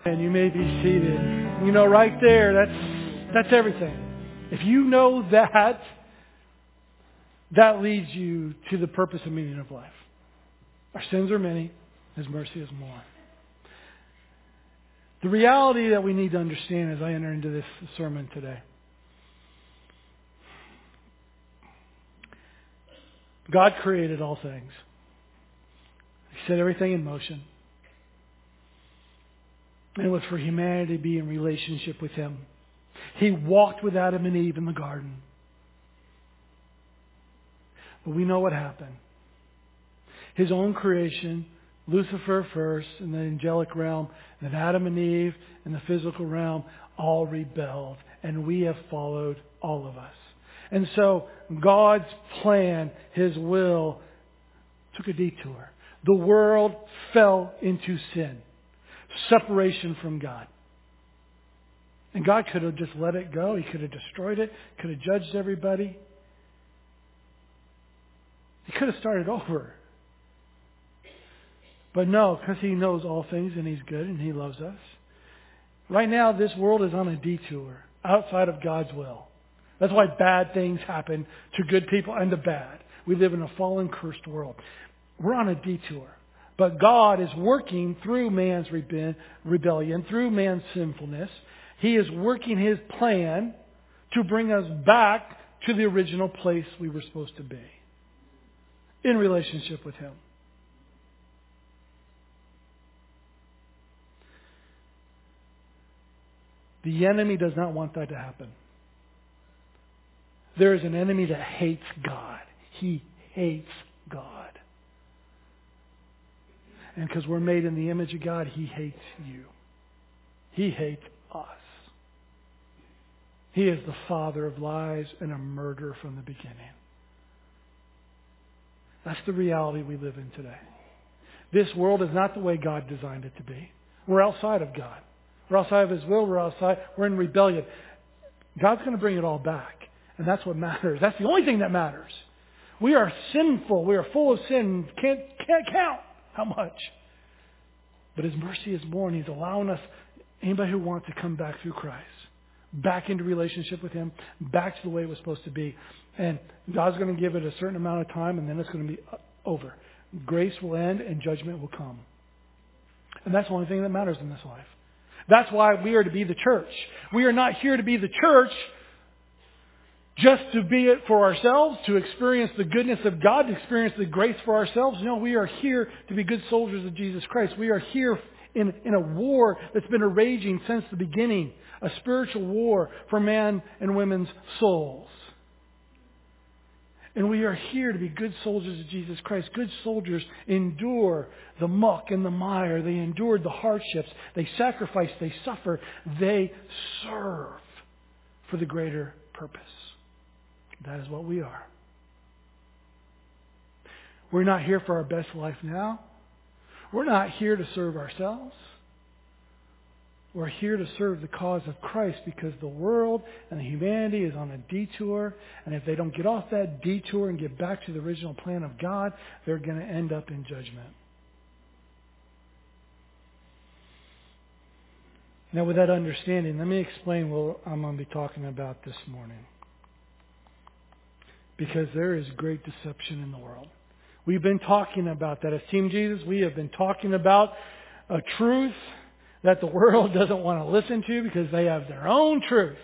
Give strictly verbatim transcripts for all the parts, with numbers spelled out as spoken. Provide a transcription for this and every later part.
And you may be seated. You know, right there, that's that's everything. If you know that, that leads you to the purpose and meaning of life. Our sins are many, His mercy is more. The reality that we need to understand as I enter into this sermon today. God created all things. He set everything in motion. And it was for humanity to be in relationship with Him. He walked with Adam and Eve in the garden. But we know what happened. His own creation, Lucifer first, in the angelic realm, then Adam and Eve in the physical realm, all rebelled. And we have followed, all of us. And so God's plan, His will, took a detour. The world fell into sin. Separation from God. And God could have just let it go. He could have destroyed it. Could have judged everybody. He could have started over. But no, because He knows all things and He's good and He loves us. Right now, this world is on a detour outside of God's will. That's why bad things happen to good people and to bad. We live in a fallen, cursed world. We're on a detour. But God is working through man's rebellion, through man's sinfulness. He is working His plan to bring us back to the original place we were supposed to be. In relationship with Him. The enemy does not want that to happen. There is an enemy that hates God. He hates God. And because we're made in the image of God, He hates you. He hates us. He is the father of lies and a murderer from the beginning. That's the reality we live in today. This world is not the way God designed it to be. We're outside of God. We're outside of His will. We're outside. We're in rebellion. God's going to bring it all back. And that's what matters. That's the only thing that matters. We are sinful. We are full of sin. Can't, can't count how much. But His mercy is more, and He's allowing us, anybody who wants to come back through Christ, back into relationship with Him, back to the way it was supposed to be. And God's going to give it a certain amount of time, and then it's going to be over. Grace will end, and judgment will come. And that's the only thing that matters in this life. That's why we are to be the church. We are not here to be the church just to be it for ourselves, to experience the goodness of God, to experience the grace for ourselves. No, we are here to be good soldiers of Jesus Christ. We are here in, in a war that's been raging since the beginning. A spiritual war for man and women's souls. And we are here to be good soldiers of Jesus Christ. Good soldiers endure the muck and the mire. They endured the hardships. They sacrifice. They suffer. They serve for the greater purpose. That is what we are. We're not here for our best life now. We're not here to serve ourselves. We're here to serve the cause of Christ because the world and the humanity is on a detour. And if they don't get off that detour and get back to the original plan of God, they're going to end up in judgment. Now, with that understanding, let me explain what I'm going to be talking about this morning. Because there is great deception in the world. We've been talking about that. As Team Jesus, we have been talking about a truth that the world doesn't want to listen to because they have their own truth.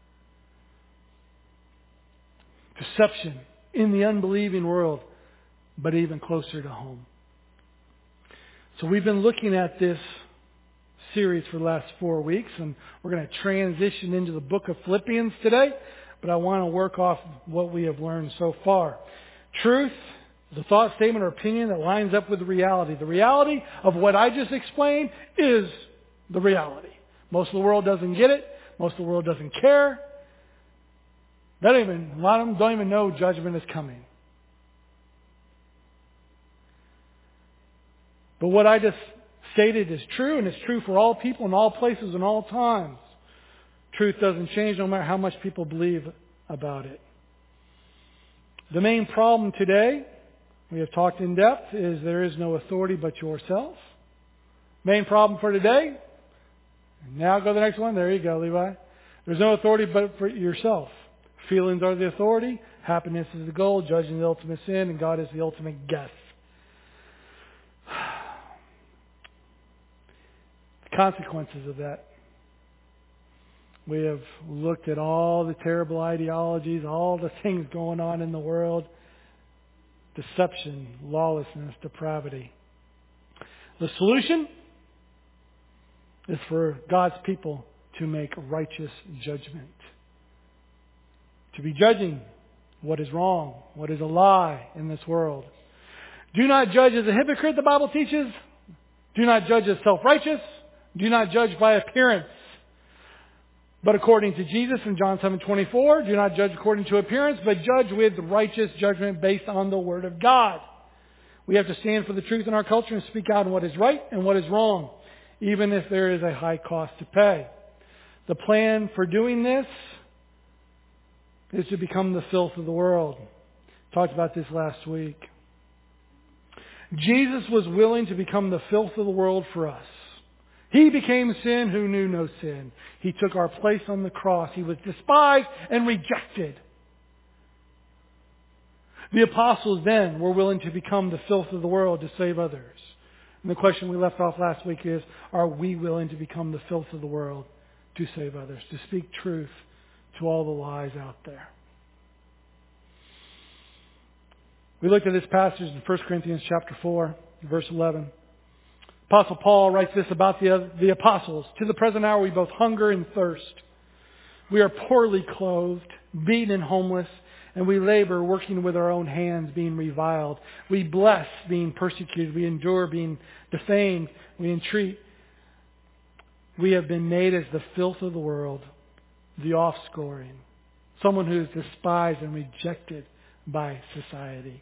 Deception in the unbelieving world, but even closer to home. So we've been looking at this series for the last four weeks, and we're going to transition into the book of Philippians today. But I want to work off what we have learned so far. Truth is a thought, statement, or opinion that lines up with the reality. The reality of what I just explained is the reality. Most of the world doesn't get it. Most of the world doesn't care. They don't even, a lot of them don't even know judgment is coming. But what I just stated is true, and it's true for all people in all places and all times. Truth doesn't change no matter how much people believe about it. The main problem today, we have talked in depth, is there is no authority but yourself. Main problem for today, And now go to the next one. There you go, Levi. There's no authority but for yourself. Feelings are the authority. Happiness is the goal. Judging is the ultimate sin. And God is the ultimate guest. The consequences of that. We have looked at all the terrible ideologies, all the things going on in the world. Deception, lawlessness, depravity. The solution is for God's people to make righteous judgment. To be judging what is wrong, what is a lie in this world. Do not judge as a hypocrite, the Bible teaches. Do not judge as self-righteous. Do not judge by appearance. But according to Jesus in John seven twenty-four, do not judge according to appearance, but judge with righteous judgment based on the Word of God. We have to stand for the truth in our culture and speak out on what is right and what is wrong, even if there is a high cost to pay. The plan for doing this is to become the filth of the world. Talked about this last week. Jesus was willing to become the filth of the world for us. He became sin who knew no sin. He took our place on the cross. He was despised and rejected. The apostles then were willing to become the filth of the world to save others. And the question we left off last week is, are we willing to become the filth of the world to save others, to speak truth to all the lies out there? We looked at this passage in First Corinthians chapter four, verse eleven. Apostle Paul writes this about the, the apostles. To the present hour we both hunger and thirst. We are poorly clothed, beaten and homeless, and we labor working with our own hands, being reviled. We bless, being persecuted. We endure, being defamed. We entreat. We have been made as the filth of the world, the offscoring, someone who is despised and rejected by society.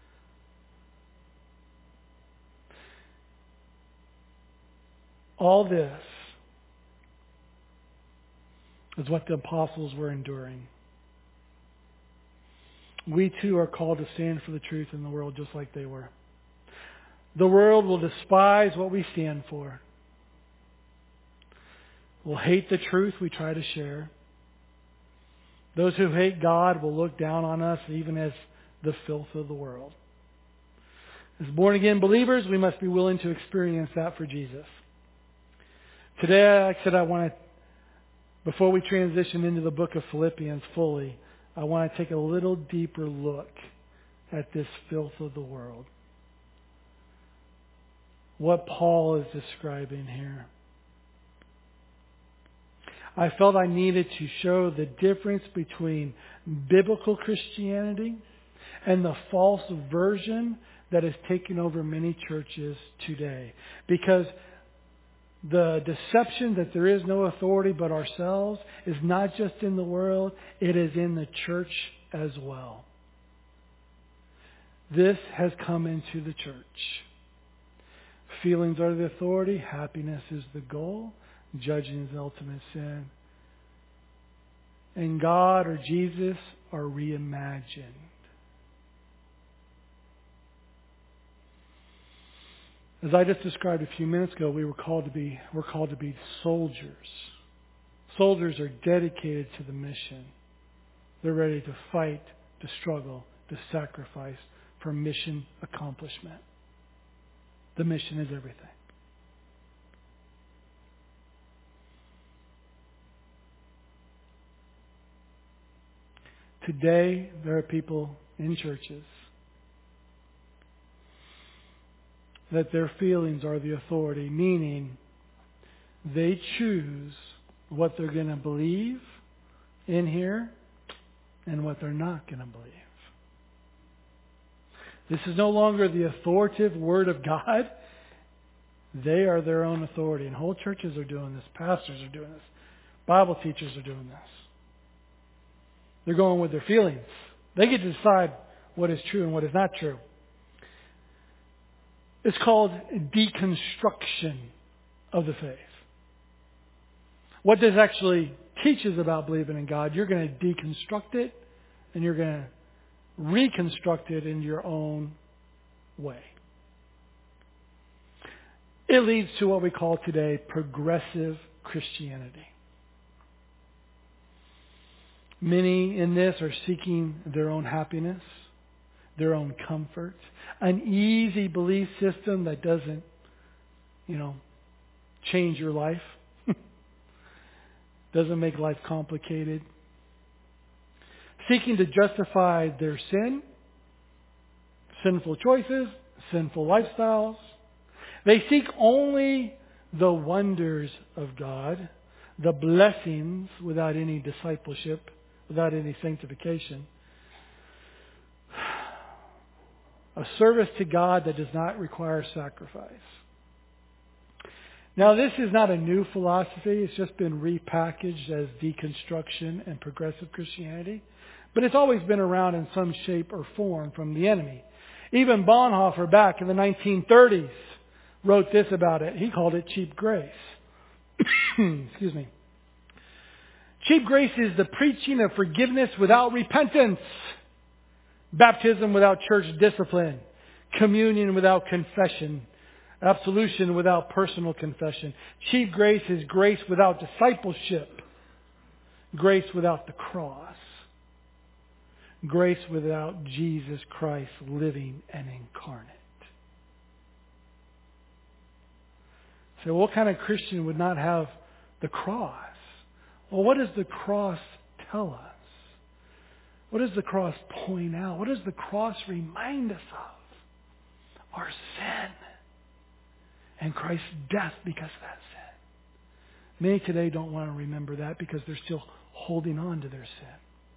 All this is what the apostles were enduring. We too are called to stand for the truth in the world just like they were. The world will despise what we stand for. Will hate the truth we try to share. Those who hate God will look down on us even as the filth of the world. As born-again believers, we must be willing to experience that for Jesus. Today, like I said, I want to, before we transition into the book of Philippians fully, I want to take a little deeper look at this filth of the world. What Paul is describing here. I felt I needed to show the difference between biblical Christianity and the false version that has taken over many churches today. Because the deception that there is no authority but ourselves is not just in the world, it is in the church as well. This has come into the church. Feelings are the authority, happiness is the goal, judging is the ultimate sin. And God or Jesus are reimagined. As I just described a few minutes ago, we were called to be we're called to be soldiers. Soldiers are dedicated to the mission. They're ready to fight, to struggle, to sacrifice for mission accomplishment. The mission is everything. Today, there are people in churches that their feelings are the authority, meaning they choose what they're going to believe in here and what they're not going to believe. This is no longer the authoritative Word of God. They are their own authority. And whole churches are doing this. Pastors are doing this. Bible teachers are doing this. They're going with their feelings. They get to decide what is true and what is not true. It's called deconstruction of the faith. What this actually teaches about believing in God, you're going to deconstruct it and you're going to reconstruct it in your own way. It leads to what we call today progressive Christianity. Many in this are seeking their own happiness, their own comfort, an easy belief system that doesn't, you know, change your life, doesn't make life complicated. Seeking to justify their sin, sinful choices, sinful lifestyles. They seek only the wonders of God, the blessings without any discipleship, without any sanctification. A service to God that does not require sacrifice. Now, this is not a new philosophy. It's just been repackaged as deconstruction and progressive Christianity. But it's always been around in some shape or form from the enemy. Even Bonhoeffer back in the nineteen thirties wrote this about it. He called it cheap grace. Excuse me. Cheap grace is the preaching of forgiveness without repentance. Baptism without church discipline. Communion without confession. Absolution without personal confession. Cheap grace is grace without discipleship. Grace without the cross. Grace without Jesus Christ living and incarnate. So what kind of Christian would not have the cross? Well, what does the cross tell us? What does the cross point out? What does the cross remind us of? Our sin. And Christ's death because of that sin. Many today don't want to remember that because they're still holding on to their sin.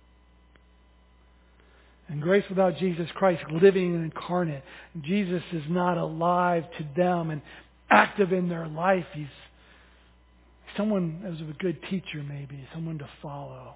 And grace without Jesus Christ living and incarnate. Jesus is not alive to them and active in their life. He's someone as a good teacher maybe, someone to follow.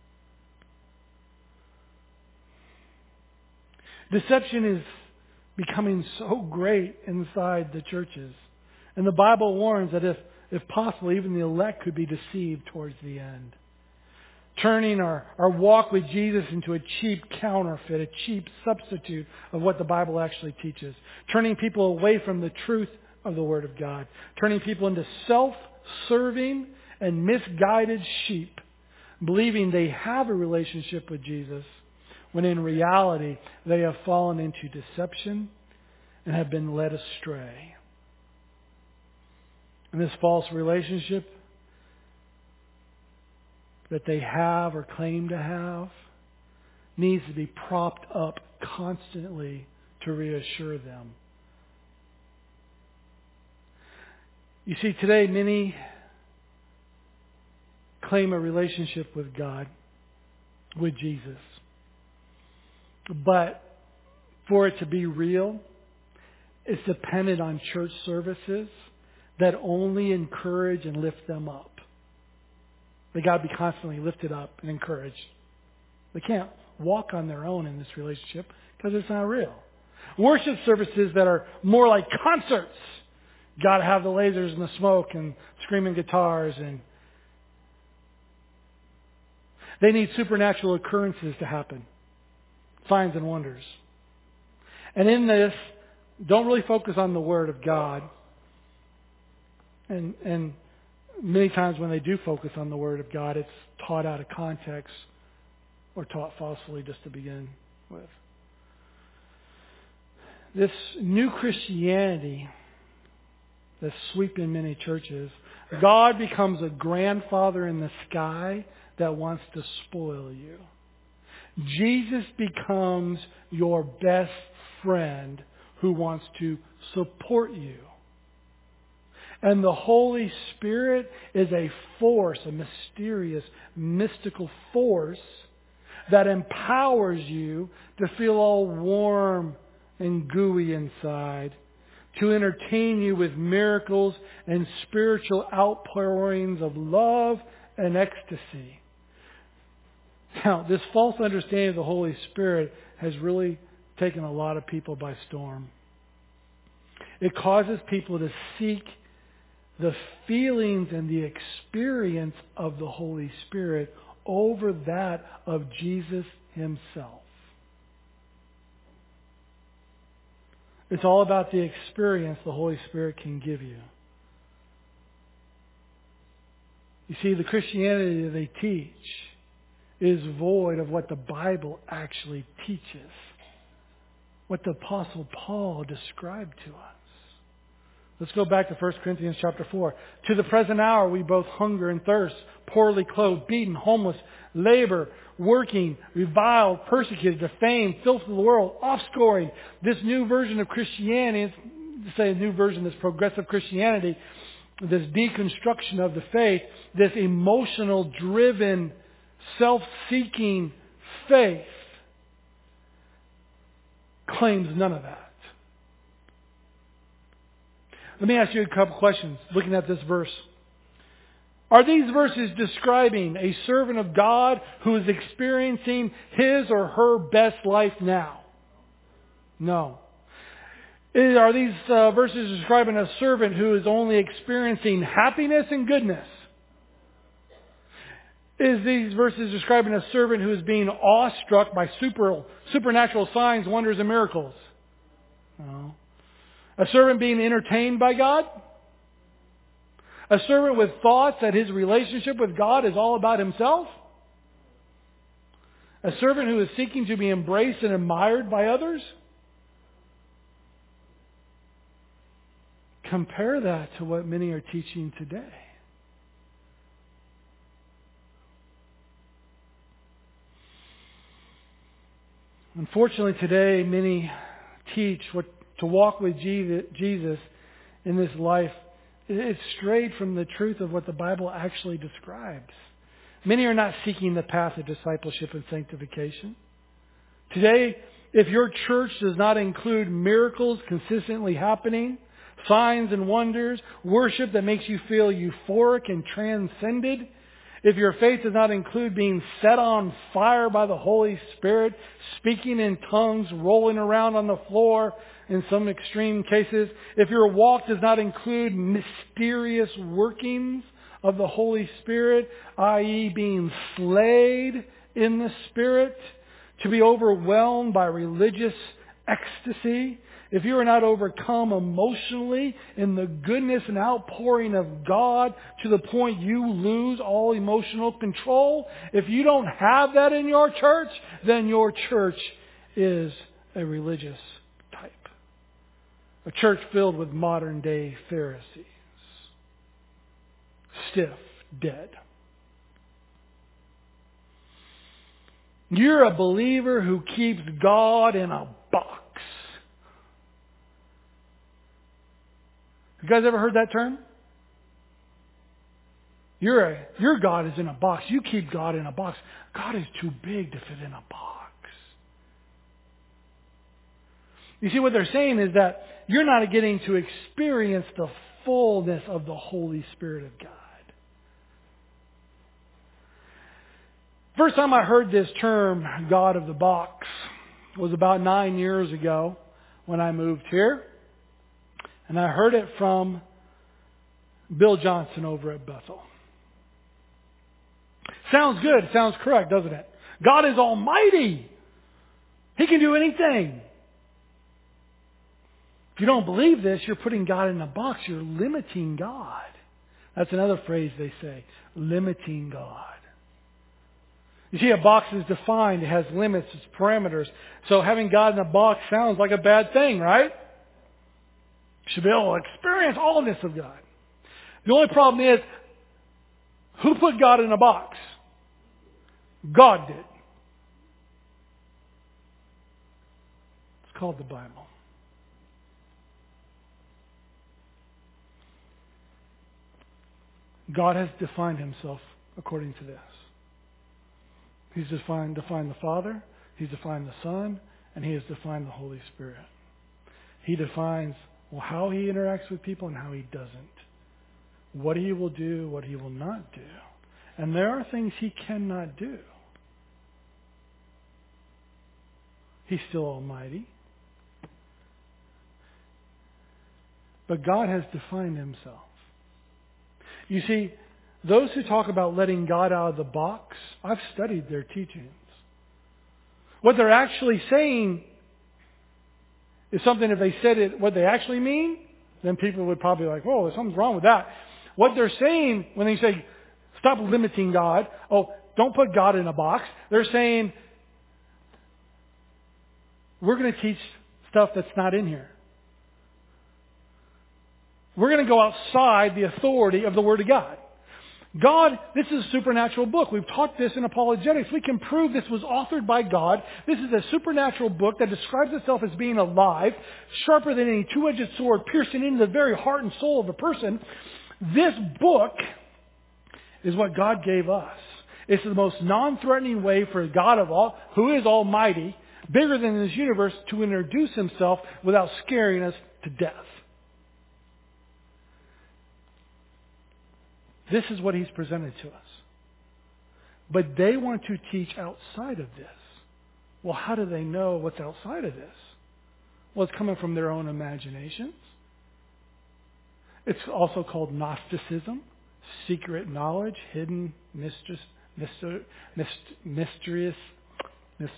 Deception is becoming so great inside the churches. And the Bible warns that if, if possible, even the elect could be deceived towards the end. Turning our, our walk with Jesus into a cheap counterfeit, a cheap substitute of what the Bible actually teaches. Turning people away from the truth of the Word of God. Turning people into self-serving and misguided sheep, believing they have a relationship with Jesus, when in reality they have fallen into deception and have been led astray. And this false relationship that they have or claim to have needs to be propped up constantly to reassure them. You see, today many claim a relationship with God, with Jesus. But for it to be real, it's dependent on church services that only encourage and lift them up. They got to be constantly lifted up and encouraged. They can't walk on their own in this relationship because it's not real. Worship services that are more like concerts. Got to have the lasers and the smoke and screaming guitars, and they need supernatural occurrences to happen. Signs and wonders. And in this, don't really focus on the Word of God. And, and many times when they do focus on the Word of God, it's taught out of context or taught falsely just to begin with. This new Christianity that's sweeping many churches, God becomes a grandfather in the sky that wants to spoil you. Jesus becomes your best friend who wants to support you. And the Holy Spirit is a force, a mysterious, mystical force that empowers you to feel all warm and gooey inside, to entertain you with miracles and spiritual outpourings of love and ecstasy. Now, this false understanding of the Holy Spirit has really taken a lot of people by storm. It causes people to seek the feelings and the experience of the Holy Spirit over that of Jesus Himself. It's all about the experience the Holy Spirit can give you. You see, the Christianity that they teach is void of what the Bible actually teaches, what the Apostle Paul described to us. Let's go back to First Corinthians chapter four. To the present hour we both hunger and thirst, poorly clothed, beaten, homeless, labor, working, reviled, persecuted, defamed, filth of the world, offscoring. This new version of Christianity, to say a new version, this progressive Christianity, this deconstruction of the faith, this emotional driven, self-seeking faith claims none of that. Let me ask you a couple questions looking at this verse. Are these verses describing a servant of God who is experiencing his or her best life now? No. Are these uh, verses describing a servant who is only experiencing happiness and goodness? Is these verses describing a servant who is being awestruck by super, supernatural signs, wonders, and miracles? No. A servant being entertained by God? A servant with thoughts that his relationship with God is all about himself? A servant who is seeking to be embraced and admired by others? Compare that to what many are teaching today. Unfortunately, today many teach what to walk with Jesus in this life. It's strayed from the truth of what the Bible actually describes. Many are not seeking the path of discipleship and sanctification. Today, if your church does not include miracles consistently happening, signs and wonders, worship that makes you feel euphoric and transcended, if your faith does not include being set on fire by the Holy Spirit, speaking in tongues, rolling around on the floor in some extreme cases, if your walk does not include mysterious workings of the Holy Spirit, that is being slayed in the Spirit, to be overwhelmed by religious ecstasy, if you are not overcome emotionally in the goodness and outpouring of God to the point you lose all emotional control, if you don't have that in your church, then your church is a religious type. A church filled with modern day Pharisees. Stiff, dead. You're a believer who keeps God in a box. You guys ever heard that term? Your a, your God is in a box. You keep God in a box. God is too big to fit in a box. You see, what they're saying is that you're not getting to experience the fullness of the Holy Spirit of God. First time I heard this term, God of the box, was about nine years ago when I moved here. And I heard it from Bill Johnson over at Bethel. Sounds good. Sounds correct, doesn't it? God is almighty. He can do anything. If you don't believe this, you're putting God in a box. You're limiting God. That's another phrase they say. Limiting God. You see, a box is defined. It has limits. It's parameters. So having God in a box sounds like a bad thing, right? You should be able to experience allness of God. The only problem is, who put God in a box? God did. It's called the Bible. God has defined himself according to this. He's defined, defined the Father, he's defined the Son, and he has defined the Holy Spirit. He defines well, how he interacts with people and how he doesn't. What he will do, what he will not do. And there are things he cannot do. He's still almighty. But God has defined himself. You see, those who talk about letting God out of the box, I've studied their teachings. What they're actually saying is something, if they said it, what they actually mean, then people would probably be like, whoa, something's wrong with that. What they're saying when they say, Stop limiting God. Oh, don't put God in a box. They're saying, we're going to teach stuff that's not in here. We're going to go outside the authority of the Word of God. God, this is a supernatural book. We've taught this in apologetics. We can prove this was authored by God. This is a supernatural book that describes itself as being alive, sharper than any two-edged sword, piercing into the very heart and soul of a person. This book is what God gave us. It's the most non-threatening way for God of all, who is almighty, bigger than this universe, to introduce Himself without scaring us to death. This is what He's presented to us. But they want to teach outside of this. Well, how do they know what's outside of this? Well, it's coming from their own imaginations. It's also called Gnosticism, secret knowledge, hidden, mistress, myster, myst, mysterious, myst,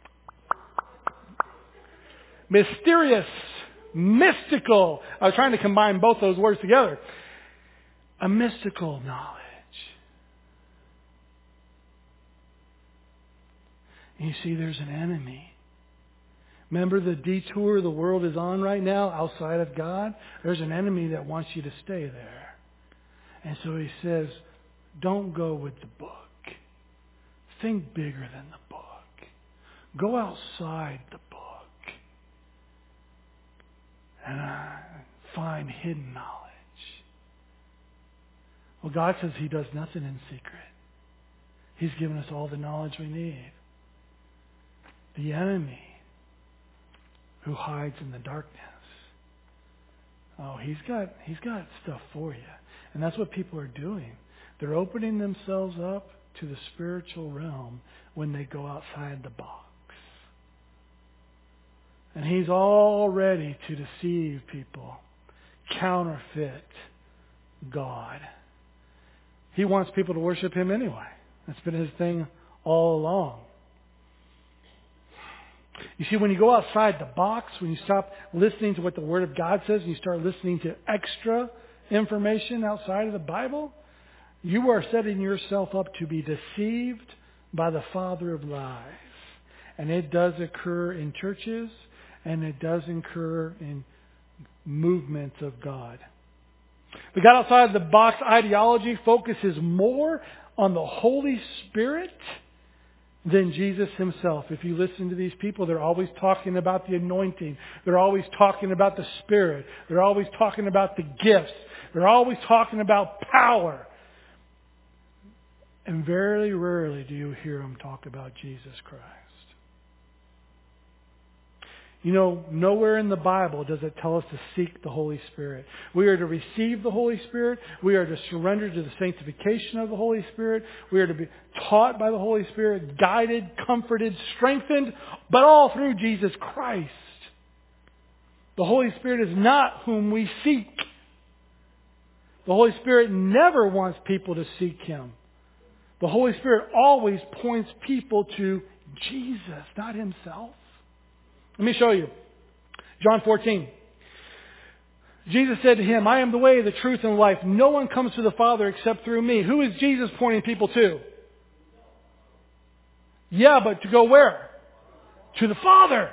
mysterious, mystical. I was trying to combine both those words together. A mystical knowledge. And you see, there's an enemy. Remember the detour the world is on right now outside of God? There's an enemy that wants you to stay there. And so he says, don't go with the book. Think bigger than the book. Go outside the book. And uh, find hidden knowledge. Well, God says He does nothing in secret. He's given us all the knowledge we need. The enemy who hides in the darkness. Oh, he's got he's got stuff for you. And that's what people are doing. They're opening themselves up to the spiritual realm when they go outside the box. And he's all ready to deceive people, counterfeit God. He wants people to worship Him anyway. That's been His thing all along. You see, when you go outside the box, when you stop listening to what the Word of God says and you start listening to extra information outside of the Bible, you are setting yourself up to be deceived by the father of lies. And it does occur in churches, and it does occur in movements of God. The God outside the box ideology focuses more on the Holy Spirit than Jesus Himself. If you listen to these people, they're always talking about the anointing. They're always talking about the Spirit. They're always talking about the gifts. They're always talking about power. And very rarely do you hear them talk about Jesus Christ. You know, nowhere in the Bible does it tell us to seek the Holy Spirit. We are to receive the Holy Spirit. We are to surrender to the sanctification of the Holy Spirit. We are to be taught by the Holy Spirit, guided, comforted, strengthened, but all through Jesus Christ. The Holy Spirit is not whom we seek. The Holy Spirit never wants people to seek Him. The Holy Spirit always points people to Jesus, not Himself. Let me show you. John fourteen. Jesus said to him, I am the way, the truth, and the life. No one comes to the Father except through me. Who is Jesus pointing people to? Yeah, but to go where? To the Father.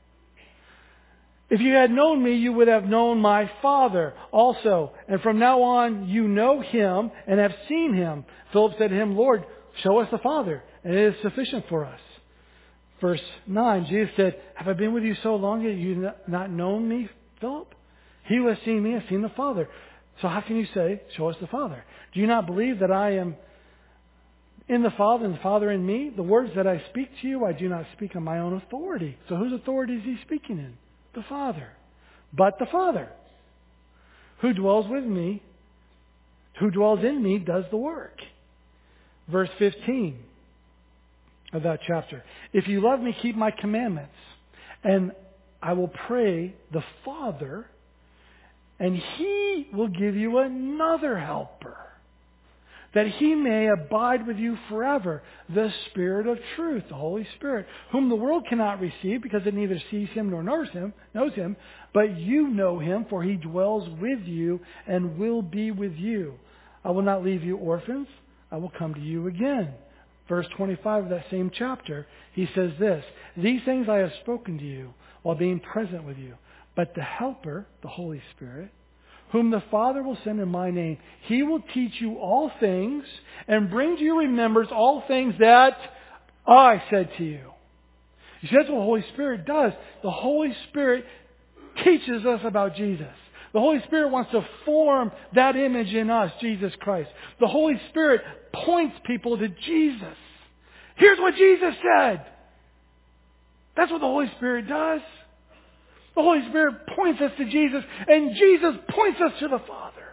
If you had known me, you would have known my Father also. And from now on, you know Him and have seen Him. Philip said to Him, Lord, show us the Father, and it is sufficient for us. Verse nine, Jesus said, have I been with you so long that you have not known me, Philip? He who has seen me has seen the Father. So how can you say, show us the Father? Do you not believe that I am in the Father and the Father in me? The words that I speak to you, I do not speak on my own authority. So whose authority is He speaking in? The Father. But the Father, who dwells with me, who dwells in me, does the work. Verse fifteen. Of that chapter. If you love me, keep my commandments. And I will pray the Father, and He will give you another helper, that He may abide with you forever, the Spirit of truth, the Holy Spirit, whom the world cannot receive because it neither sees Him nor knows Him, knows Him, but you know Him, for He dwells with you and will be with you. I will not leave you orphans. I will come to you again. Verse twenty-five of that same chapter, he says this, these things I have spoken to you while being present with you. But the Helper, the Holy Spirit, whom the Father will send in my name, he will teach you all things and bring to your remembrance all things that I said to you. You see, that's what the Holy Spirit does. The Holy Spirit teaches us about Jesus. The Holy Spirit wants to form that image in us, Jesus Christ. The Holy Spirit points people to Jesus. Here's what Jesus said. That's what the Holy Spirit does. The Holy Spirit points us to Jesus, and Jesus points us to the Father.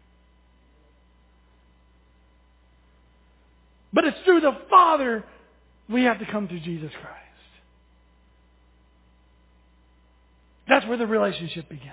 But it's through the Father we have to come to Jesus Christ. That's where the relationship begins.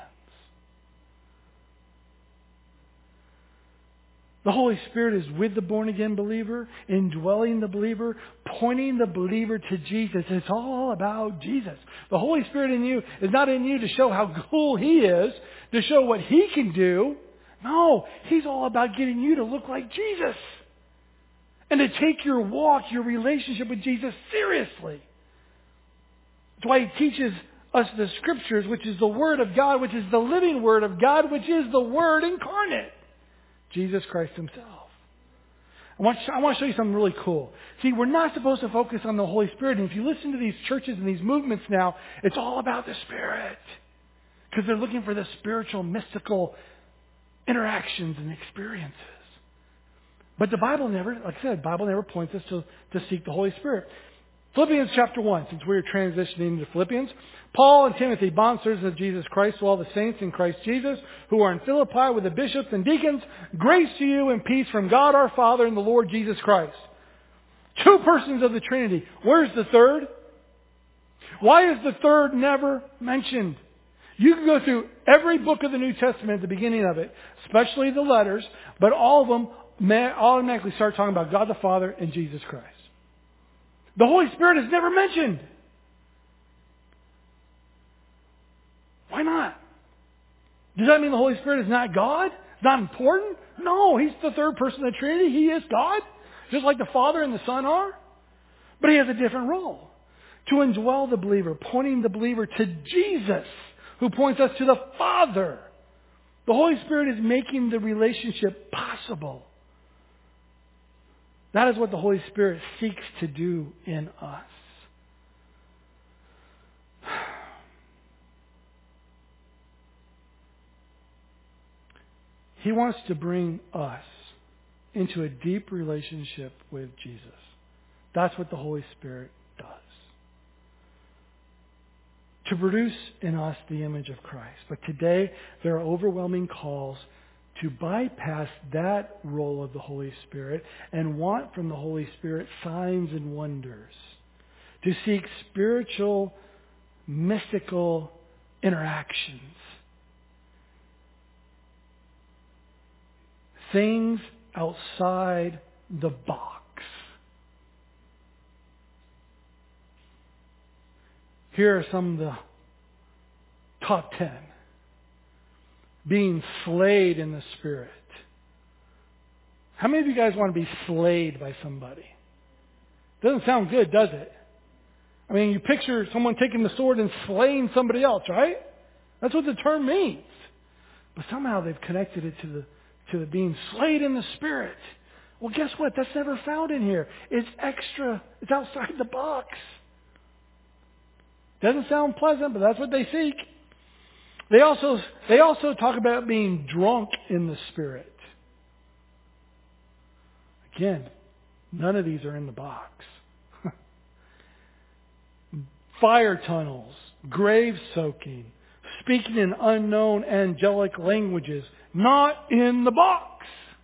The Holy Spirit is with the born-again believer, indwelling the believer, pointing the believer to Jesus. It's all about Jesus. The Holy Spirit in you is not in you to show how cool He is, to show what He can do. No, He's all about getting you to look like Jesus. And to take your walk, your relationship with Jesus seriously. That's why He teaches us the Scriptures, which is the Word of God, which is the living Word of God, which is the Word incarnate. Jesus Christ Himself. I want, to, I want to show you something really cool. See, we're not supposed to focus on the Holy Spirit. And if you listen to these churches and these movements now, it's all about the Spirit. Because they're looking for the spiritual, mystical interactions and experiences. But the Bible never, like I said, the Bible never points us to, to seek the Holy Spirit. Philippians chapter one, since we're transitioning into Philippians. Paul and Timothy, bondservants of Jesus Christ, to all the saints in Christ Jesus, who are in Philippi with the bishops and deacons, grace to you and peace from God our Father and the Lord Jesus Christ. Two persons of the Trinity. Where's the third? Why is the third never mentioned? You can go through every book of the New Testament at the beginning of it, especially the letters, but all of them automatically start talking about God the Father and Jesus Christ. The Holy Spirit is never mentioned. Why not? Does that mean the Holy Spirit is not God? It's not important? No, He's the third person of the Trinity. He is God, just like the Father and the Son are. But He has a different role. To indwell the believer, pointing the believer to Jesus, who points us to the Father. The Holy Spirit is making the relationship possible. That is what the Holy Spirit seeks to do in us. He wants to bring us into a deep relationship with Jesus. That's what the Holy Spirit does. To produce in us the image of Christ. But today, there are overwhelming calls to bypass that role of the Holy Spirit and want from the Holy Spirit signs and wonders. To seek spiritual, mystical interactions. Things outside the box. Here are some of the top ten. Being slayed in the Spirit. How many of you guys want to be slayed by somebody? Doesn't sound good, does it? I mean, you picture someone taking the sword and slaying somebody else, right? That's what the term means. But somehow they've connected it to the to the being slayed in the Spirit. Well, guess what? That's never found in here. It's extra. It's outside the box. Doesn't sound pleasant, but that's what they seek. They also, they also talk about being drunk in the Spirit. Again, none of these are in the box. Fire tunnels, grave soaking, speaking in unknown angelic languages, not in the box.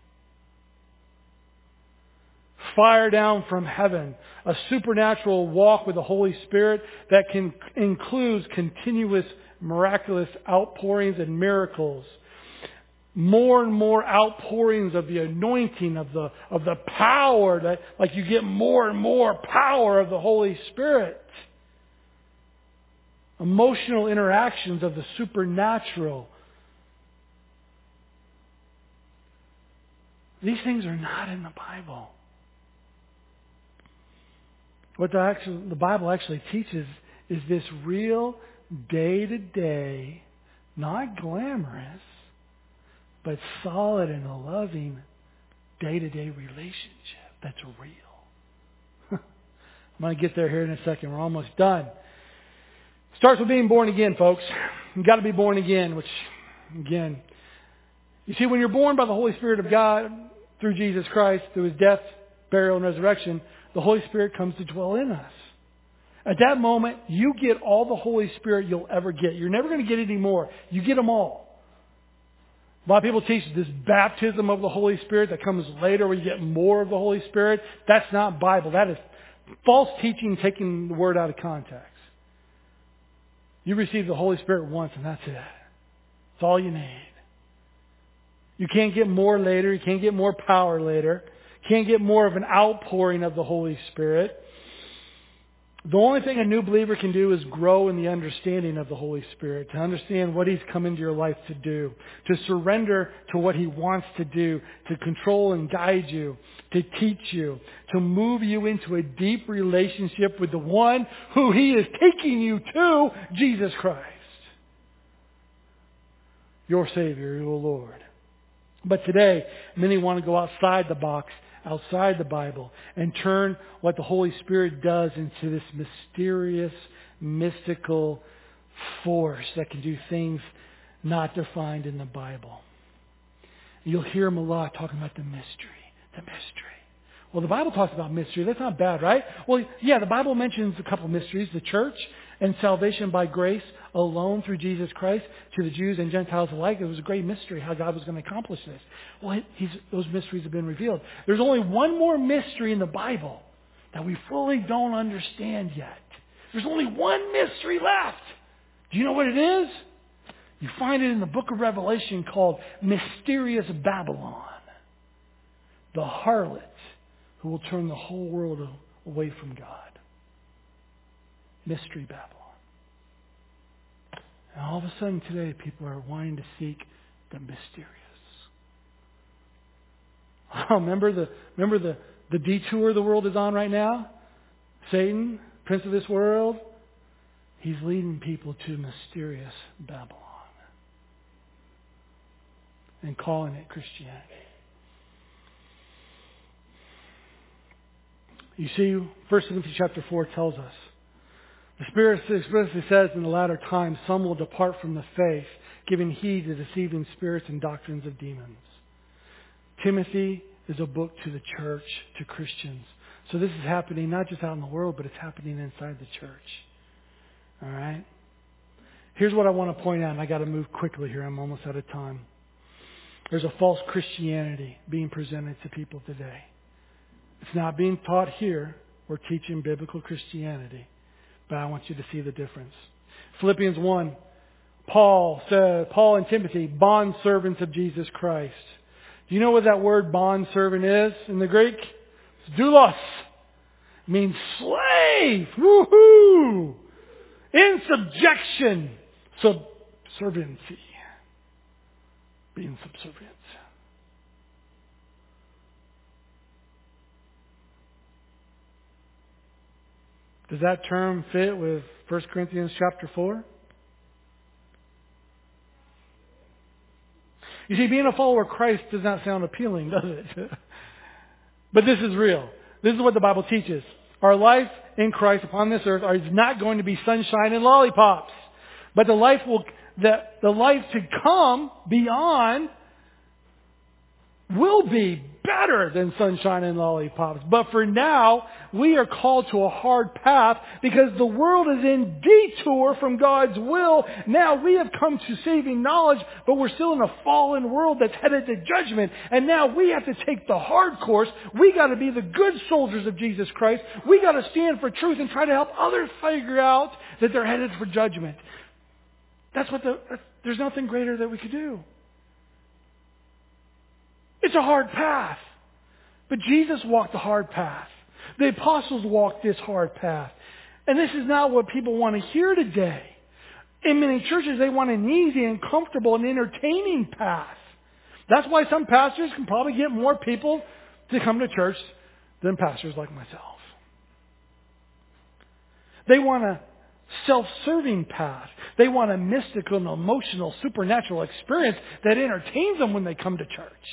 Fire down from heaven, a supernatural walk with the Holy Spirit that can includes continuous miraculous outpourings and miracles. More and more outpourings of the anointing, of the of the power, that like you get more and more power of the Holy Spirit. Emotional interactions of the supernatural. These things are not in the Bible. What the, actual, the Bible actually teaches is this real day-to-day, not glamorous, but solid and loving day-to-day relationship that's real. I'm going to get there here in a second. We're almost done. Starts with being born again, folks. You've got to be born again, which, again, you see, when you're born by the Holy Spirit of God through Jesus Christ, through His death, burial, and resurrection, the Holy Spirit comes to dwell in us. At that moment, you get all the Holy Spirit you'll ever get. You're never going to get any more. You get them all. A lot of people teach this baptism of the Holy Spirit that comes later where you get more of the Holy Spirit. That's not Bible. That is false teaching, taking the word out of context. You receive the Holy Spirit once and that's it. That's all you need. You can't get more later. You can't get more power later. You can't get more of an outpouring of the Holy Spirit. The only thing a new believer can do is grow in the understanding of the Holy Spirit, to understand what He's come into your life to do, to surrender to what He wants to do, to control and guide you, to teach you, to move you into a deep relationship with the one who He is taking you to, Jesus Christ, your Savior, your Lord. But today, many want to go outside the box, outside the Bible, and turn what the Holy Spirit does into this mysterious, mystical force that can do things not defined in the Bible. You'll hear them a lot talking about the mystery, the mystery. Well, the Bible talks about mystery. That's not bad, right? Well, yeah, the Bible mentions a couple of mysteries, the church and salvation by grace alone through Jesus Christ to the Jews and Gentiles alike. It was a great mystery how God was going to accomplish this. Well, he's, those mysteries have been revealed. There's only one more mystery in the Bible that we fully don't understand yet. There's only one mystery left. Do you know what it is? You find it in the book of Revelation called Mysterious Babylon, the harlot who will turn the whole world away from God. Mystery Babylon. And all of a sudden today, people are wanting to seek the mysterious. Oh, remember the remember the, the detour the world is on right now? Satan, prince of this world, he's leading people to mysterious Babylon and calling it Christianity. You see, First Timothy chapter four tells us, the Spirit explicitly says in the latter times, some will depart from the faith, giving heed to deceiving spirits and doctrines of demons. Timothy is a book to the church, to Christians. So this is happening not just out in the world, but it's happening inside the church. All right? Here's what I want to point out, and I got to move quickly here. I'm almost out of time. There's a false Christianity being presented to people today. It's not being taught here. We're teaching biblical Christianity. But I want you to see the difference. Philippians one, Paul said, Paul and Timothy, bond servants of Jesus Christ. Do you know what that word bond servant is in the Greek? It's doulos. It means slave. Woohoo! In subjection. Subserviency. Being subservient. Does that term fit with First Corinthians chapter four? You see, being a follower of Christ does not sound appealing, does it? But this is real. This is what the Bible teaches. Our life in Christ upon this earth is not going to be sunshine and lollipops. But the life will, the, the life to come beyond will be better than sunshine and lollipops. But for now, we are called to a hard path because the world is in detour from God's will. Now we have come to saving knowledge, but we're still in a fallen world that's headed to judgment. And now we have to take the hard course. We got to be the good soldiers of Jesus Christ. We got to stand for truth and try to help others figure out that they're headed for judgment. That's what the, there's nothing greater that we could do. It's a hard path. But Jesus walked the hard path. The apostles walked this hard path. And this is not what people want to hear today. In many churches, they want an easy and comfortable and entertaining path. That's why some pastors can probably get more people to come to church than pastors like myself. They want a self-serving path. They want a mystical and emotional, supernatural experience that entertains them when they come to church.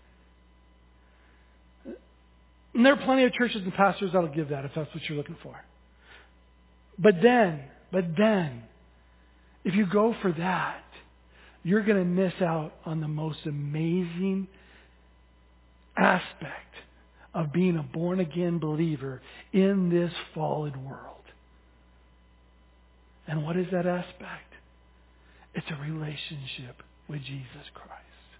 And there are plenty of churches and pastors that'll give that if that's what you're looking for. But then, but then, if you go for that, you're going to miss out on the most amazing aspect of being a born-again believer in this fallen world. And what is that aspect? It's a relationship with Jesus Christ.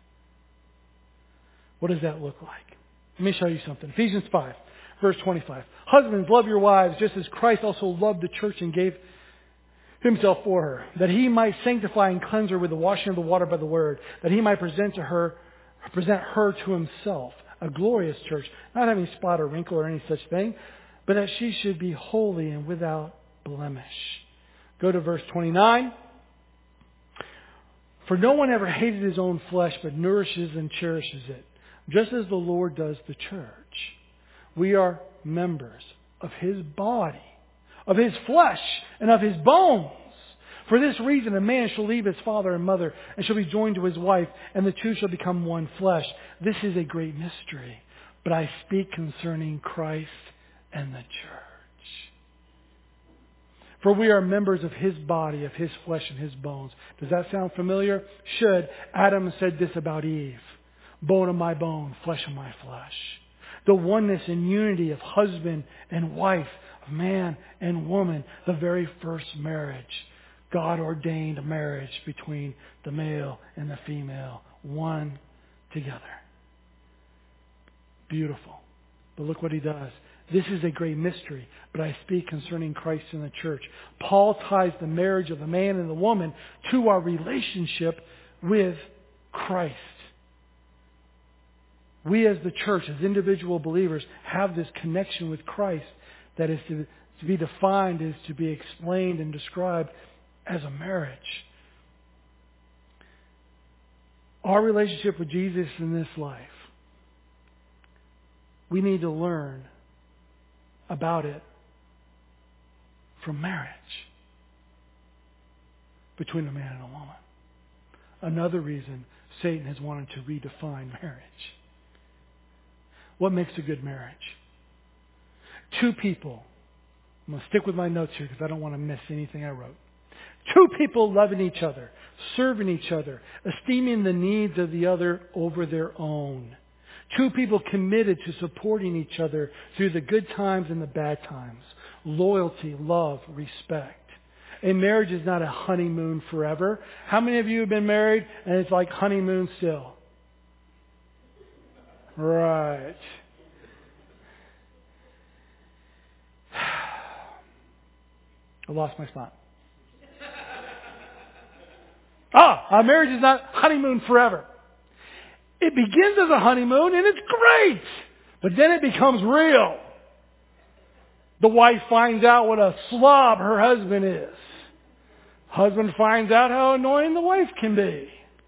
What does that look like? Let me show you something. Ephesians five, verse twenty-five. Husbands, love your wives, just as Christ also loved the church and gave himself for her, that he might sanctify and cleanse her with the washing of the water by the word, that he might present to her, present her to himself, a glorious church, not having spot or wrinkle or any such thing, but that she should be holy and without blemish. Go to verse twenty-nine. For no one ever hated his own flesh, but nourishes and cherishes it, just as the Lord does the church. We are members of his body, of his flesh, and of his bones. For this reason, a man shall leave his father and mother, and shall be joined to his wife, and the two shall become one flesh. This is a great mystery, but I speak concerning Christ and the church. For we are members of his body, of his flesh and his bones. Does that sound familiar? Should. Adam said this about Eve. Bone of my bone, flesh of my flesh. The oneness and unity of husband and wife, of man and woman, the very first marriage. God ordained a marriage between the male and the female, one together. Beautiful. But look what he does. This is a great mystery, but I speak concerning Christ and the church. Paul ties the marriage of the man and the woman to our relationship with Christ. We as the church, as individual believers, have this connection with Christ that is to, to be defined, is to be explained and described as a marriage. Our relationship with Jesus in this life, we need to learn about it from marriage between a man and a woman. Another reason Satan has wanted to redefine marriage. What makes a good marriage? Two people. I'm going to stick with my notes here because I don't want to miss anything I wrote. Two people loving each other, serving each other, esteeming the needs of the other over their own. Two people committed to supporting each other through the good times and the bad times. Loyalty, love, respect. A marriage is not a honeymoon forever. How many of you have been married and it's like honeymoon still? Right. I lost my spot. Ah, a marriage is not honeymoon forever. It begins as a honeymoon and it's great. But then it becomes real. The wife finds out what a slob her husband is. Husband finds out how annoying the wife can be.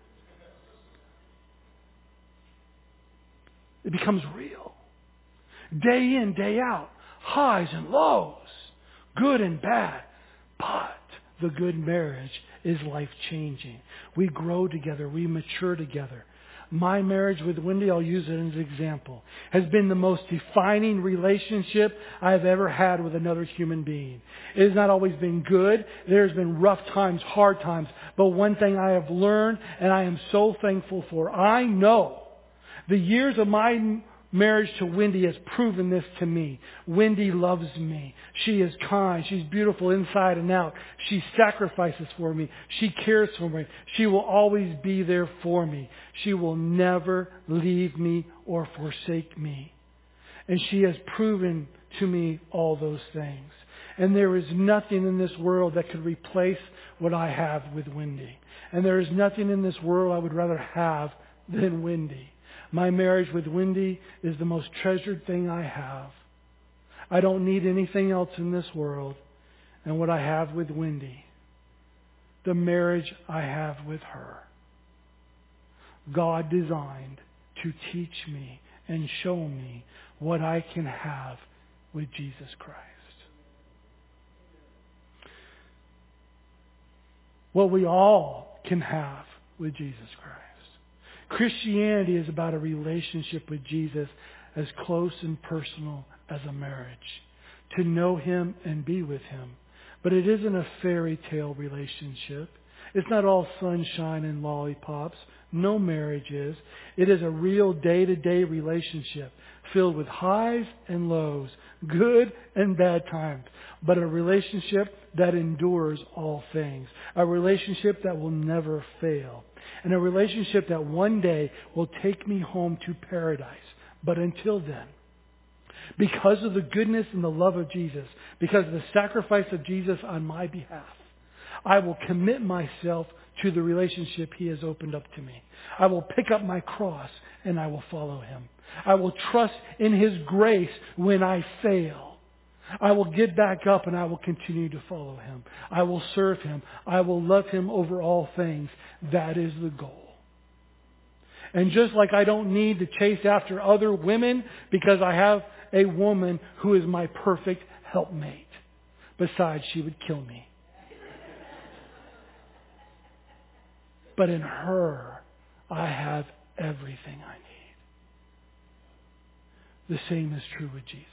It becomes real. Day in, day out. Highs and lows. Good and bad. But the good marriage is life-changing. We grow together. We mature together. My marriage with Wendy, I'll use it as an example, has been the most defining relationship I've ever had with another human being. It has not always been good. There's been rough times, hard times. But one thing I have learned, and I am so thankful for, I know the years of my marriage to Wendy has proven this to me. Wendy loves me. She is kind. She's beautiful inside and out. She sacrifices for me. She cares for me. She will always be there for me. She will never leave me or forsake me. And she has proven to me all those things. And there is nothing in this world that could replace what I have with Wendy. And there is nothing in this world I would rather have than Wendy. My marriage with Wendy is the most treasured thing I have. I don't need anything else in this world than what I have with Wendy. The marriage I have with her. God designed to teach me and show me what I can have with Jesus Christ. What we all can have with Jesus Christ. Christianity is about a relationship with Jesus as close and personal as a marriage. To know Him and be with Him. But it isn't a fairy tale relationship. It's not all sunshine and lollipops. No marriage is. It is a real day-to-day relationship filled with highs and lows, good and bad times. But a relationship that endures all things. A relationship that will never fail. And a relationship that one day will take me home to paradise. But until then, because of the goodness and the love of Jesus, because of the sacrifice of Jesus on my behalf, I will commit myself to the relationship He has opened up to me. I will pick up my cross and I will follow Him. I will trust in His grace when I fail. I will get back up and I will continue to follow Him. I will serve Him. I will love Him over all things. That is the goal. And just like I don't need to chase after other women because I have a woman who is my perfect helpmate. Besides, she would kill me. But in her, I have everything I need. The same is true with Jesus.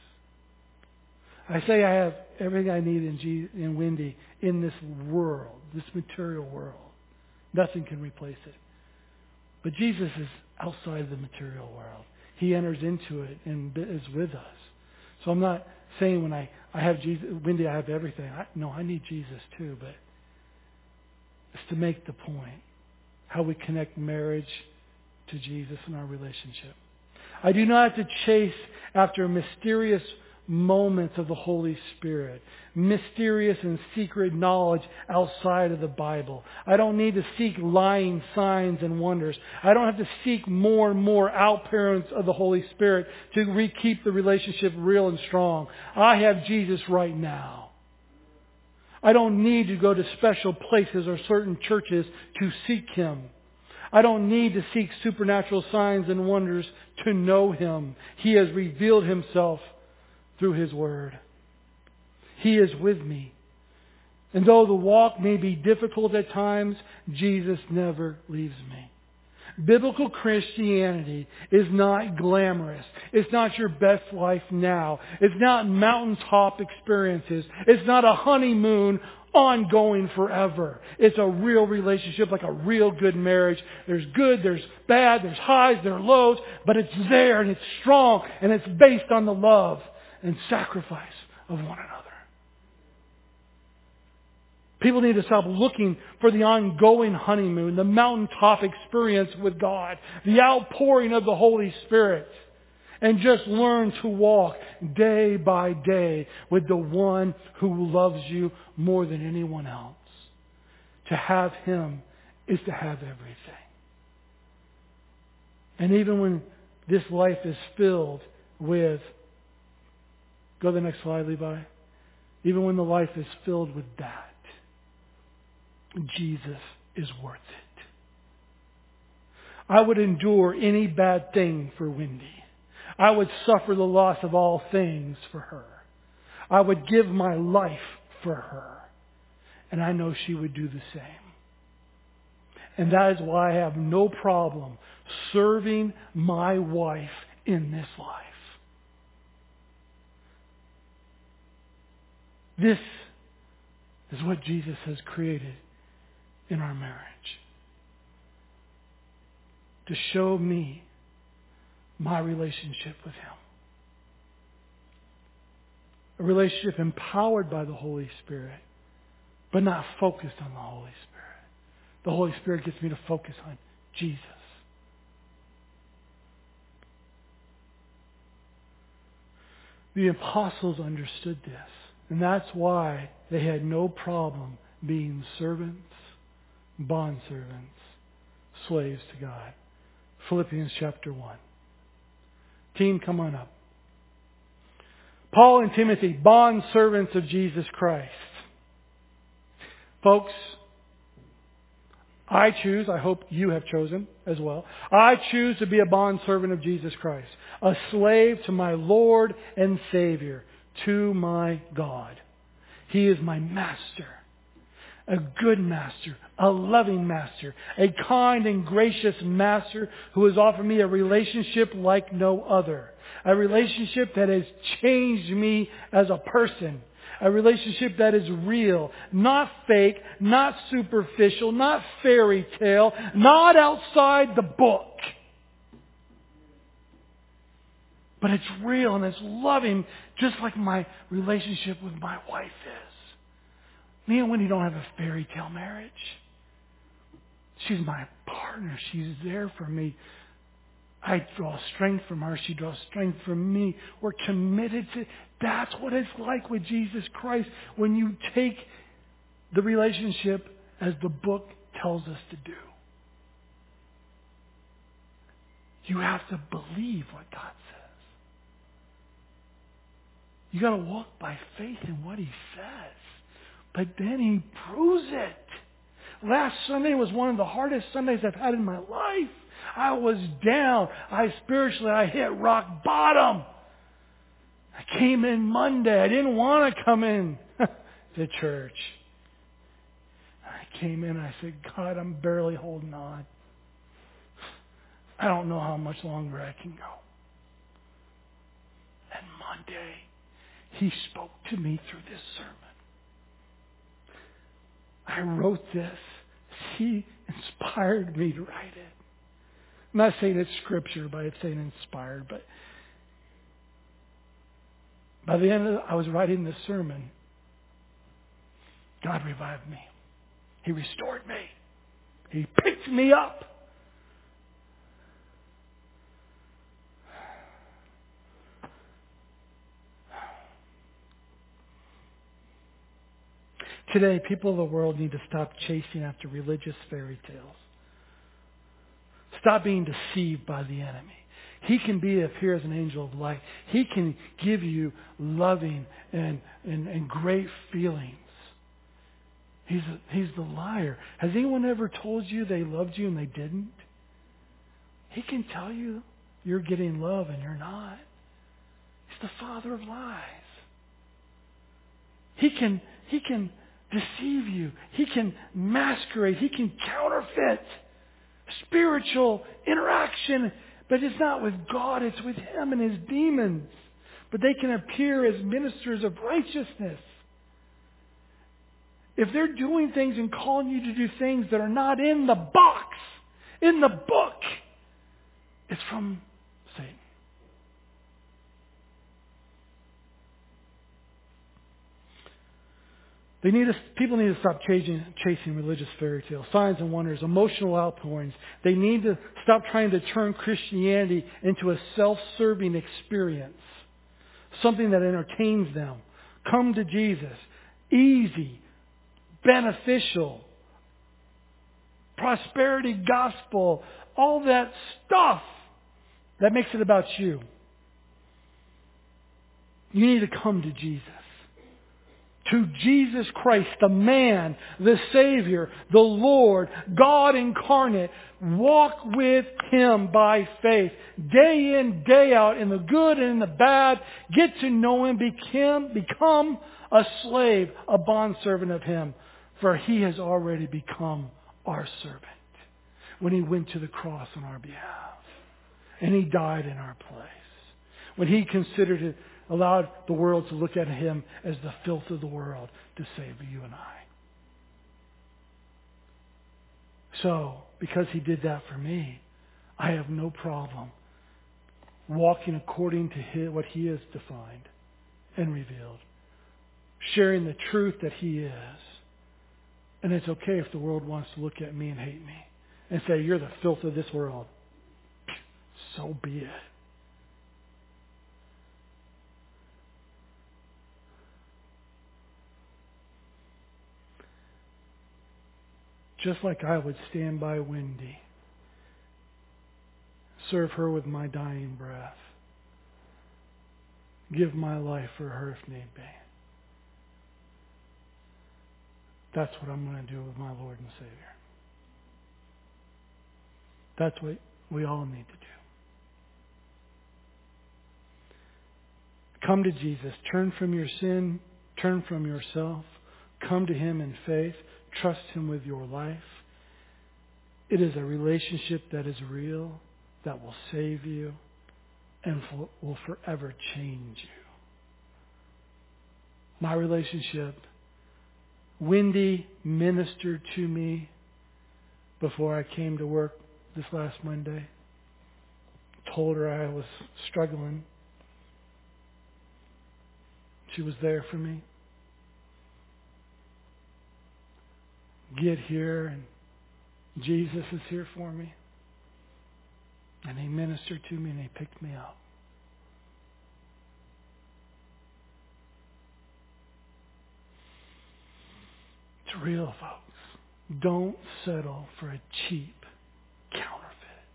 I say I have everything I need in, Je- in Wendy in this world, this material world. Nothing can replace it. But Jesus is outside the material world. He enters into it and is with us. So I'm not saying when I, I have Jesus, Wendy, I have everything. I, no, I need Jesus too, but it's to make the point. How we connect marriage to Jesus in our relationship. I do not have to chase after mysterious moments of the Holy Spirit. Mysterious and secret knowledge outside of the Bible. I don't need to seek lying signs and wonders. I don't have to seek more and more outpourings of the Holy Spirit to re- keep the relationship real and strong. I have Jesus right now. I don't need to go to special places or certain churches to seek Him. I don't need to seek supernatural signs and wonders to know Him. He has revealed Himself through His Word. He is with me. And though the walk may be difficult at times, Jesus never leaves me. Biblical Christianity is not glamorous. It's not your best life now. It's not mountaintop experiences. It's not a honeymoon ongoing forever. It's a real relationship, like a real good marriage. There's good, there's bad, there's highs, there's lows, but it's there and it's strong and it's based on the love and sacrifice of one another. People need to stop looking for the ongoing honeymoon, the mountaintop experience with God, the outpouring of the Holy Spirit, and just learn to walk day by day with the one who loves you more than anyone else. To have Him is to have everything. And even when this life is filled with, go to the next slide, Levi. Even when the life is filled with that, Jesus is worth it. I would endure any bad thing for Wendy. I would suffer the loss of all things for her. I would give my life for her. And I know she would do the same. And that is why I have no problem serving my wife in this life. This is what Jesus has created in our marriage. To show me my relationship with Him. A relationship empowered by the Holy Spirit, but not focused on the Holy Spirit. The Holy Spirit gets me to focus on Jesus. The apostles understood this, and that's why they had no problem being servants, bondservants, slaves to God. Philippians chapter one. Team, come on up. Paul and Timothy, bondservants of Jesus Christ. Folks, I choose, I hope you have chosen as well, I choose to be a bondservant of Jesus Christ, a slave to my Lord and Savior, to my God. He is my master, a good master, a loving master, a kind and gracious master who has offered me a relationship like no other, a relationship that has changed me as a person. A relationship that is real, not fake, not superficial, not fairy tale, not outside the book. But it's real and it's loving, just like my relationship with my wife is. Me and Wendy don't have a fairy tale marriage. She's my partner. She's there for me. I draw strength from her. She draws strength from me. We're committed to... That's what it's like with Jesus Christ when you take the relationship as the book tells us to do. You have to believe what God says. You got to walk by faith in what He says. But then He proves it. Last Sunday was one of the hardest Sundays I've had in my life. I was down. I spiritually, I hit rock bottom. I came in Monday. I didn't want to come in to church. I came in and I said, God, I'm barely holding on. I don't know how much longer I can go. And Monday, He spoke to me through this sermon. I wrote this. He inspired me to write it. I'm not saying it's scripture, but it's saying inspired. But by the end of it, I was writing this sermon. God revived me. He restored me. He picked me up. Today, people of the world need to stop chasing after religious fairy tales. Stop being deceived by the enemy. He can be, appear as an angel of light. He can give you loving and, and, and great feelings. He's, a, he's the liar. Has anyone ever told you they loved you and they didn't? He can tell you you're getting love and you're not. He's the father of lies. He can, he can deceive you. He can masquerade. He can counterfeit spiritual interaction. But it's not with God. It's with him and his demons. But they can appear as ministers of righteousness. If they're doing things and calling you to do things that are not in the box, in the book, it's from Satan. They need to, people need to stop chasing, chasing religious fairy tales, signs and wonders, emotional outpourings. They need to stop trying to turn Christianity into a self-serving experience, something that entertains them. Come to Jesus. Easy, beneficial, prosperity gospel, all that stuff that makes it about you. You need to come to Jesus. To Jesus Christ, the man, the Savior, the Lord, God incarnate. Walk with Him by faith. Day in, day out, in the good and in the bad. Get to know Him. Become, become a slave, a bondservant of Him. For He has already become our servant when He went to the cross on our behalf. And He died in our place. When He considered it, allowed the world to look at Him as the filth of the world to save you and I. So, because He did that for me, I have no problem walking according to his, what He has defined and revealed. Sharing the truth that He is. And it's okay if the world wants to look at me and hate me and say, you're the filth of this world. So be it. Just like I would stand by Wendy, serve her with my dying breath, give my life for her if need be. That's what I'm going to do with my Lord and Savior. That's what we all need to do. Come to Jesus. Turn from your sin. Turn from yourself. Come to Him in faith. Trust Him with your life. It is a relationship that is real, that will save you, and will forever change you. My relationship, Wendy ministered to me before I came to work this last Monday. Told her I was struggling. She was there for me. Get here, and Jesus is here for me. And He ministered to me, and He picked me up. It's real, folks. Don't settle for a cheap counterfeit.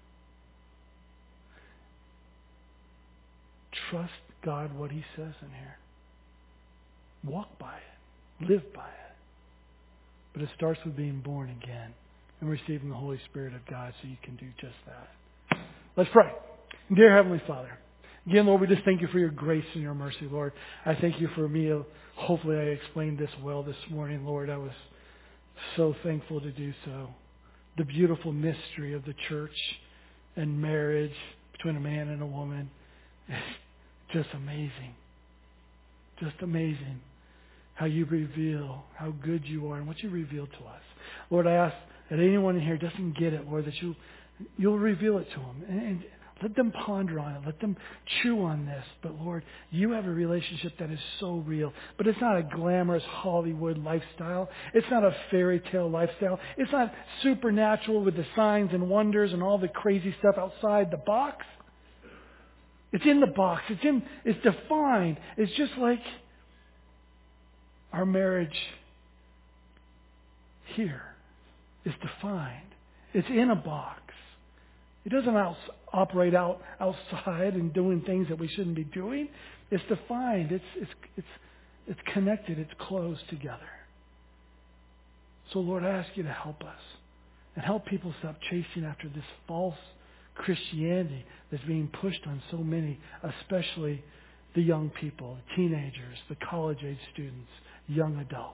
Trust God what He says in here. Walk by it. Live by it. But it starts with being born again and receiving the Holy Spirit of God so you can do just that. Let's pray. Dear Heavenly Father, again, Lord, we just thank You for Your grace and Your mercy, Lord. I thank You for me. Hopefully I explained this well this morning, Lord. I was so thankful to do so. The beautiful mystery of the church and marriage between a man and a woman is just amazing. Just amazing how You reveal how good You are and what You reveal to us. Lord, I ask that anyone in here doesn't get it, Lord, that you, You'll reveal it to them. And, and let them ponder on it. Let them chew on this. But Lord, You have a relationship that is so real. But it's not a glamorous Hollywood lifestyle. It's not a fairy tale lifestyle. It's not supernatural with the signs and wonders and all the crazy stuff outside the box. It's in the box. It's in. It's defined. It's just like our marriage here is defined. It's in a box. It doesn't out, operate out outside and doing things that we shouldn't be doing. It's defined. It's it's it's it's connected. It's closed together. So Lord, I ask You to help us and help people stop chasing after this false Christianity that's being pushed on so many, especially the young people, the teenagers, the college-age students, young adults.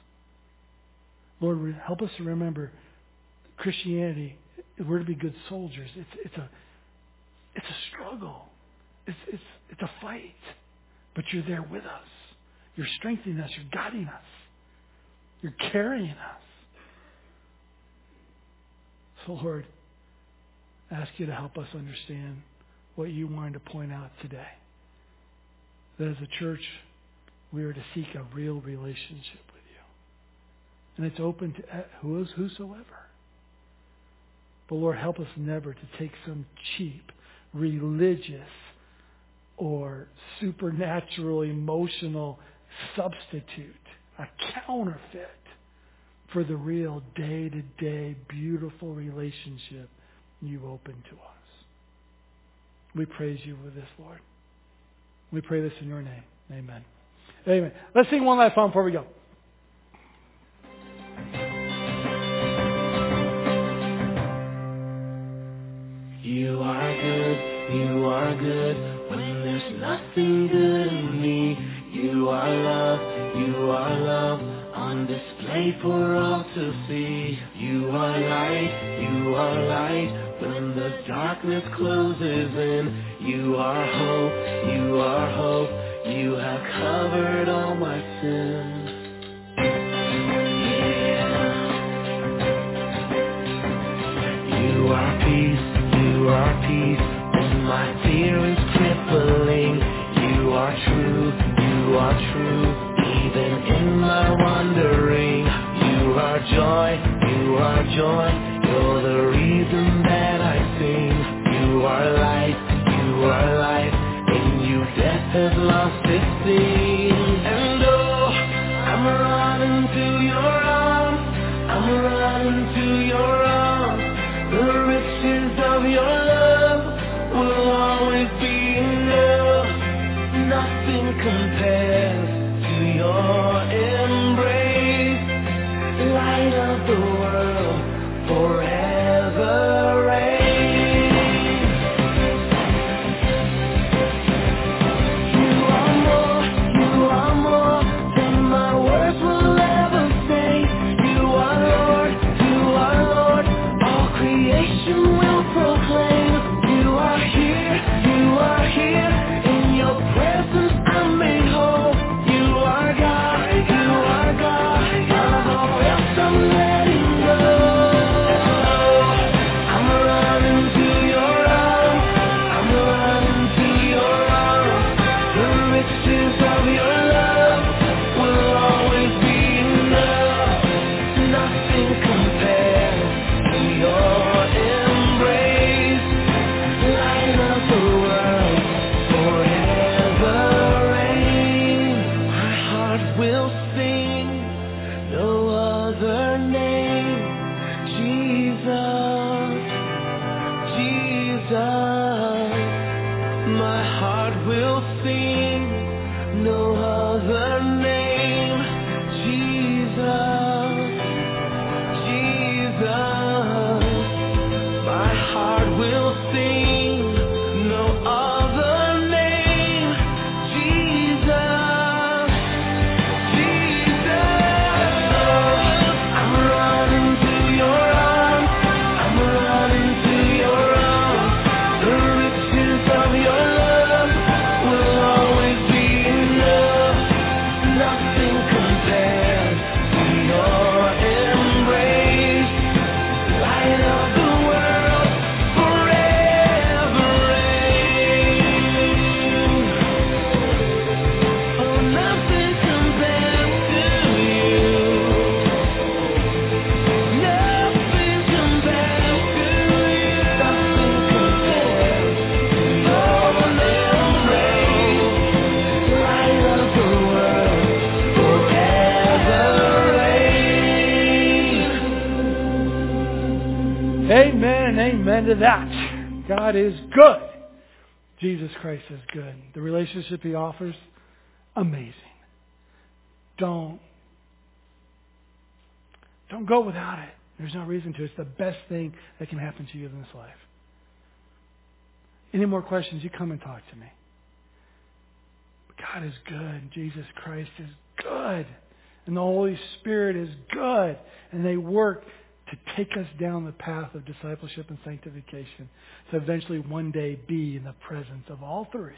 Lord, help us to remember Christianity. We're to be good soldiers. It's it's a it's a struggle. It's it's it's a fight. But You're there with us. You're strengthening us. You're guiding us. You're carrying us. So Lord, I ask You to help us understand what You wanted to point out today. That as a church, we are to seek a real relationship with You. And it's open to whosoever. But Lord, help us never to take some cheap, religious, or supernatural, emotional substitute, a counterfeit for the real day-to-day, beautiful relationship You open to us. We praise You with this, Lord. We pray this in Your name. Amen. Amen. Let's sing one last song before we go. You are good, You are good, when there's nothing good in me. You are love, You are love, on display for all to see. You are light, You are light, when the darkness closes in. You are hope, You are hope, You have covered all my sins. You are peace, You are peace, when my fear is crippling. You are true, You are true, even in my wandering. You are joy, You are joy, You're the reason that I sing. You are light, You are light, in You death has lost its sting. And oh, I'm running to Your arms, I'm running to Your arms. The riches of Your love will always be enough. Nothing compares to Your embrace. Light of the world, forever reign. riches of your love will always be enough. Nothing compares to your embrace. Light of the world, forever reign. My heart will sing no other name. Jesus, Jesus. My heart will sing no other name. Jesus, Jesus. My heart will sing no other name. Jesus, Jesus. I'm running to your arms. I'm running to your arms. The riches of your love will always be enough. Nothing compares to your embrace. Light of the world, forever reign. Oh, nothing compares to you. Nothing compares to you. Nothing compares to your embrace. Light of the world, forever reign. Amen and amen to that. God is good. Jesus Christ is good. The relationship He offers, amazing. Don't, don't go without it. There's no reason to. It's the best thing that can happen to you in this life. Any more questions, you come and talk to me. God is good. Jesus Christ is good. And the Holy Spirit is good. And they work to take us down the path of discipleship and sanctification to eventually one day be in the presence of all three.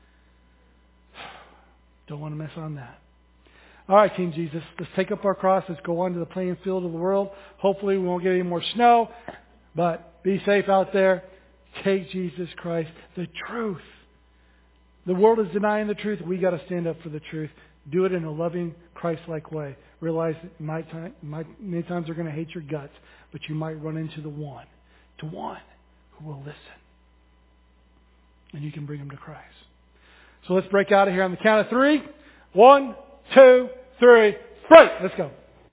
Don't want to miss on that. All right, King Jesus, let's take up our cross. Let's go on to the playing field of the world. Hopefully we won't get any more snow, but be safe out there. Take Jesus Christ, the truth. The world is denying the truth. We got to stand up for the truth. Do it in a loving, Christ-like way. Realize that my time, my, many times they're going to hate your guts, but you might run into the one, to one who will listen. And you can bring them to Christ. So let's break out of here on the count of three. One, two, three, break. Let's go.